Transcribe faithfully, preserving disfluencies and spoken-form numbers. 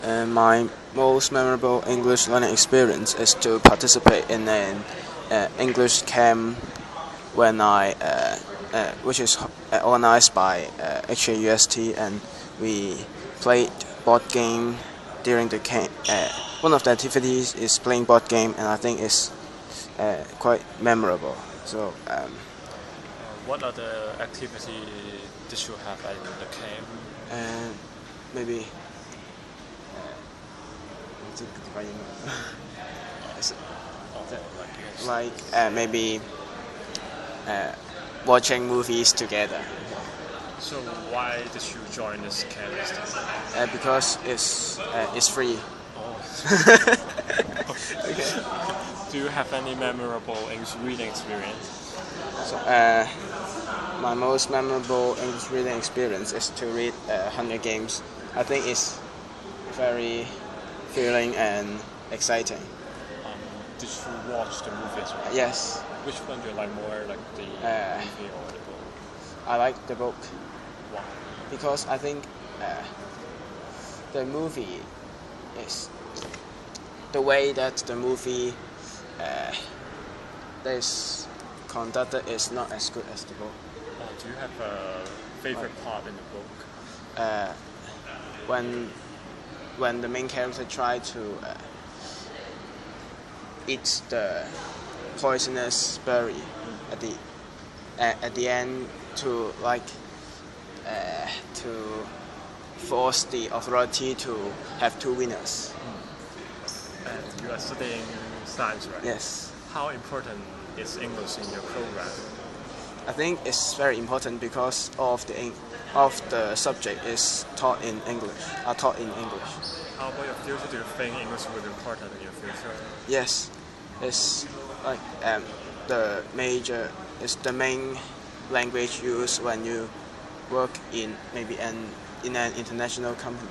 Uh, my most memorable English learning experience is to participate in an uh, English camp when I, uh, uh, which is uh, organized by uh, H A U S T, and we played board game during the camp. Uh, one of the activities is playing board game, and I think it's uh, quite memorable. So. Um, What other activity did you have at the camp? uh, maybe. like uh, maybe uh, watching movies together. So why did you join this camp? Uh, because it's uh, it's free. Oh. Okay. Do you have any memorable English reading experience? So, uh, my most memorable English reading experience is to read uh, Hunger Games. I think it's very thrilling and exciting. Um, did you watch the movie as well? Yes. Which one do you like more, like the Uh, movie or the book? I like the book Why? because I think uh, the movie is the way that the movie uh, is conducted is not as good as the book. Uh, do you have a favorite part in the book? Uh, when when the main character tried to uh, eat the poisonous berry at the uh, at the end to like uh, to force the authority to have two winners. And you are studying science, right? Yes, How important is English in your program? I think it's very important because of the Eng- of the subject is taught in English. Are taught in English. How about your future? Do you think English will be important in your future? Yes, it's like um, the major is the main language used when you work in maybe an in an international company.